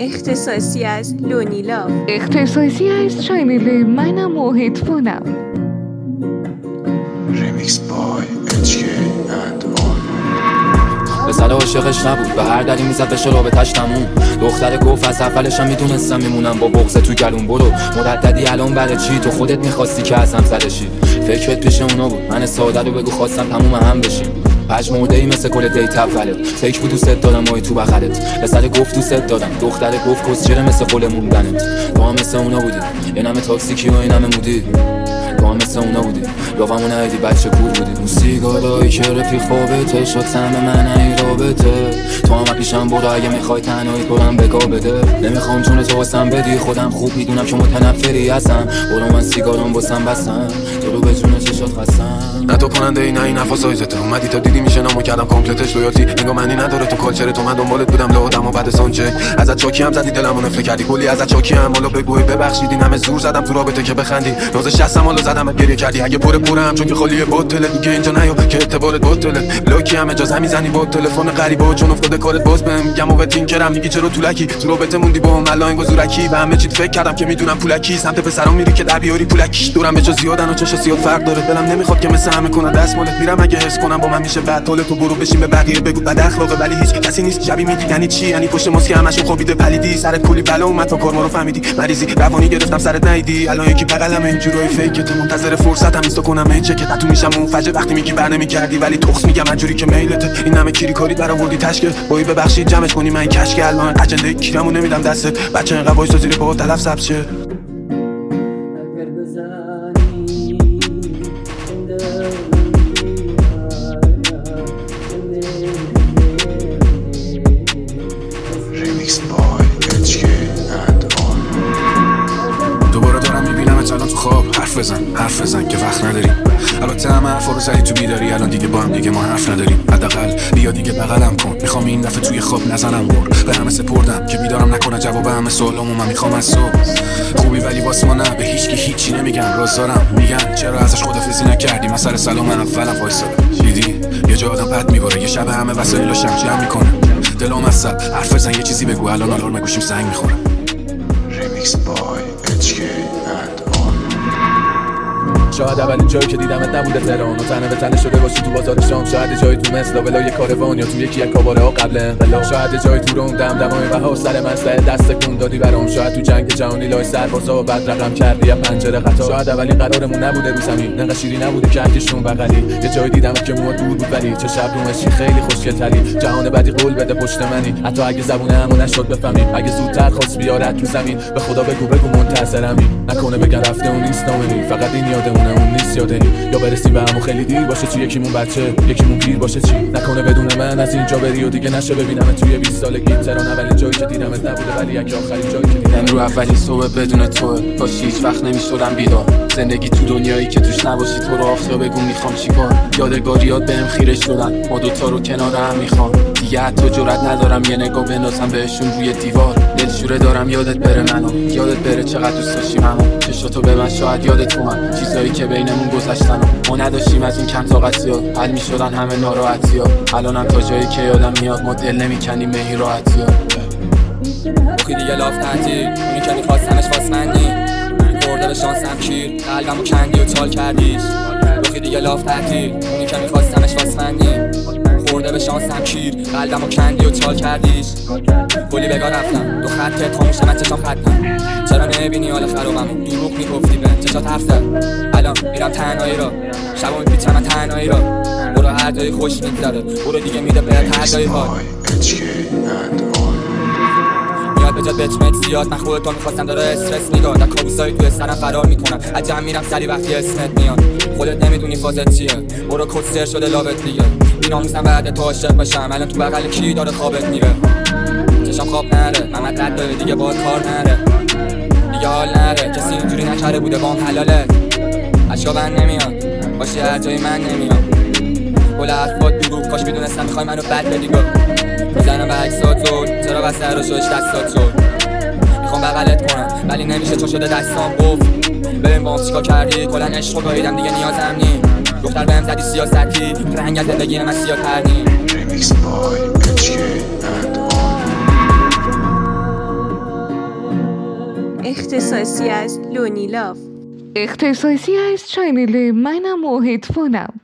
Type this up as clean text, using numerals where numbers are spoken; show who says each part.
Speaker 1: اختصاصی از لونیلا،
Speaker 2: اختصاصی از چینل منم و هیدفونم.
Speaker 3: ریمیکس بای HK and On.
Speaker 4: پسر عاشقش نبود، به هر دری میزد بشه رابطش تموم. دختر گفت از اولشم میدونستم میمونم با بغض تو گلون. برو مرددی الان برای چی؟ تو خودت میخواستی که ازم زده شی. فکرت پیش اونا بود، من ساده رو بگو خواستم تموم هم بشیم. پژمرده‌ای مثل کل دیت اولت، فکر بود دوست دارم مای تو بغلت. پسر گفت دوست دارم، دختر گفت کسچره مثل قول موندنت. تو هم مثل اونا بودی، یه نمه تاکسیکی و این همه مودی. تو هم مثل اونا بودی، لغمو ندیدی بچه کور بودی. اون سیگارایی که رفیق خوابته شد سهم من این رابطه. تو هم پیشم برو اگه میخوای تنهایی برم بگا بده. نمیخوام جون تو واسم بدی، خودم خوب میدونم که متنفری هستم. برو من سیگارم واسم بستم، تو رو به جون چشات خستم.
Speaker 5: نه تو کننده ای نه این نفا سایزته. اومدی تا دیدی میشه نامو کردم کامپلتش. رویالتی نگاه منی نداره تو کالچر تو. من دنبالت بودم لادم و بعد سانچک ازت چاکی هم زدی دلمو نفله کردی کلی ازت چاکی هم. حالا بگوی ببخشید این همه زور زدم تو رابطه که بخندی. نازش هستم حالا زدم گریه کردی. اگه پرم چون که خالیه بوتل دیگه اینجا نیا که اعتبارت بوتل. بلاکی هم اجازه میزنی با تلفن غریبه چون افتاده کارت باز بهم میگم و تینکرم میگی چرا طولکی تو رابطه موندی با هم الان گزورکی. و همه چیت فکر کردم که میدونم پولکی سمت پسرام میری که در بیاری پولکی. دورم به جا زیادن و چش زیاد فرق داره. دلم نمیخواد که مثل همه کنه دست مالت میرم اگه حس کنم با من میشه بعد طول تو. برو بشین به بقیه بگو بد اخلاقه ولی هیچ کسی نیست شبی میگی یعنی چی؟ یعنی پشت ماسک همشون خوابیده پلیدی. سرت کلی بلا اومد تا کار ما رو فهمیدی. مریضی روانی گرفتم سرت نیدی. الان یکی بغلم اینجوری فیک تو منتظر فرصتم است کنم این چک تو میشم منفجر وقتی میگی بر نمیگردی. ولی تخس میگم اینجوری که میلته. این همه کیری کاری برآوردی تشکه بایی ببخشید جمعش کنی من کشک الان قجنده کیرمو نمیدم دستت. بچه اینقدر وایس زیر با تلف سبز شه.
Speaker 3: ریمیکس بای HK and On.
Speaker 5: دوباره دارم میبینمت الان تو خواب. حرف بزن که وقت نداریم. البته همه حرفا رو زدی تو بیداری. الان دیگه با هم دیگه ما حرف نداریم. حداقل بیا دیگه بغلم کن. میخوام این دفعه توی خواب نزنم بر. به همه سپردم که بیدارم نکنه جواب همه سوالامو من میخوام از صبح. خوبی ولی واسه ما نه، به هیچ کی هیچی نمیگم. راز دارم میگن چرا ازش خدافظی نکردی. مثلا سلام اولم وایسادم دیدی یه جا آدم بد میبره. یه شب همه وسایلاشم جمع میکنه. دلم عصب حرف بزن یه چیزی بگو. الان آلارم گوشیم زنگ میخوره.
Speaker 3: ریمیکس بای HK and On.
Speaker 4: شاید اولین جایی که دیدمت نبوده تهران و تنه به تنه شده باشی تو بازار شام. شاید جایی تو مثل ولای کاروان یا تو یکی از کاباره ها قبل انقلاب. شاید جایی تو روم دمدمای بهار سر مسئله دست کن دادی برام. شاید تو جنگ جهانی لای سربازا و بعد رقم کردی یا پنجره خطا. شاید اولین قرارمون نبوده رو زمین نقش شیری نبوده که انگشتون بغلی. یه جایی دیدمت که موها دور بود ولی چه شب رومشی خیلی خوشگل‌تری. جهان بعدی قول بده پشت منی حتی اگه زبونمو نشد بفهمیم. اگه زودتر خواست بیارت تو زمین به خدا بگو منتظرمی. نکنه بگن رفته اون نیست نامنی. فقط این یادمونه اون نیست یادنی. یا برسیم به همون خیلی دیر باشه چی یکیمون بچه یکیمون پیر باشه چی. نکنه بدون من از اینجا بری و دیگه نشه ببینم توی 20 سالگی. تهران اولین جایی که دیدمت نبوده ولی یک آخرین جایی که دیدم. رو اولین صبح بدون تو کاش هیچ وقت نمیشدم بیدار. زندگی تو دنیایی که توش نباشی تو رو آخر بگو میخوام چیکار. یادگاریات بهم خیره شدن ما دوتا رو کنار هم میخوام. دیگه حتی جرئت ندارم یه نگاه بندازم بهشون روی دیوار. دلشوره دارم یادت بره منو یادت بره چقدر دوست داشتی منو. چشاتو به من شاید یادت اومد چیزایی که بینمون گذشتن. ما نداشتیم از این کم طاقتی‌ها حل می‌شدن همه ناراحتی‌ها. الانم تا جایی که یادم میاد ما دل نمی‌کنیم به این راحتی‌ها.
Speaker 6: روخی دیگه لاف تعطیل اونی که می‌خواستمش واسه من نی. خورده به شانسم کیر قلبمو کندی و چال کردیش. روخی دیگه لاف تعطیل اونی که می‌خواستمش واسه من نی. خورده به شانسم کیر قلبمو کندی و چال کردیش. گلی بگاه رفتم دو خطت خاموشه من چشام خطم. چرا نمیبینی حال خرابمو دروغ میگفتی به چشات حرف زد. الان میرم تنهایی را شبا میپیچم من تنهایی را. برو هر جایی خوش میگذره برو دیگه میده به هر جایی حال. میاد به جات بچمت زیاد من خودتو میخواستم داره استرس نگاه. در کابوسایی توی سرم فرار میکنم عجب میرم سری وقتی اسمت میاد. خودت نمیدونی فازت چیه برو کسر شده لابت دیگه. بیناموسم بعد تو عاشق باشم الان تو بغل کی داره خوابت میره. چشم خواب نره محمد رد داره دیگه باید کار نره. دیگه حال نره کسی اینجوری نکرده بوده بام حلاله. اشکا بند نمیاد باشی هر جایی من نمیام. کل حرفات دروغ کاش میدونستم میخوای منو بد بدی گفت. میزنم به عکسات زود چرا بس سر و شوش دستات شد. میخوام بغلت کنم ولی نمیشه چون شده دستام قفل. ببین با هم چیکار کردی کلا عشقو گاهیدم دیگه نیازم نی. دختر بهم زدی سیاستی رنگ از زندگی من سیاه ترنی.
Speaker 3: Remix by HK and On.
Speaker 1: اختصاصی از لونی لاو.
Speaker 2: اختصاصی از چنل منم و هدفونم.